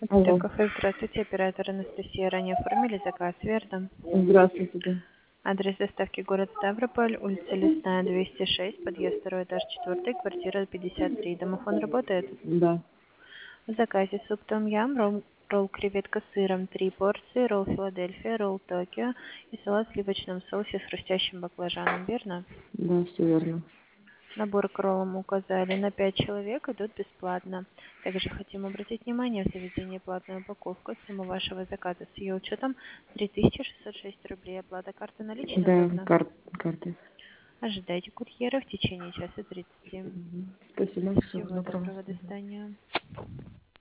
Алло. Кафе, здравствуйте, оператор Анастасия. Ранее оформили заказ, верно? Здравствуйте. Да. Адрес доставки город Ставрополь, улица Лесная, 206, подъезд 2 этаж 4, квартира 53. Домофон работает? Да. В заказе суп том ям, ролл креветка с сыром, 3 порции, ролл Филадельфия, ролл Токио и салат в сливочном соусе с хрустящим баклажаном, верно? Да, все верно. Набор к роллам указали на 5 человек, идут бесплатно. Также хотим обратить внимание, в заведении платная упаковка. Сумма вашего заказа с ее учетом 3606 рублей. Оплата карты наличной Да, удобно. карты. Ожидайте курьера в течение часа 30. Спасибо. Всего Всего доброго. доброго, до свидания.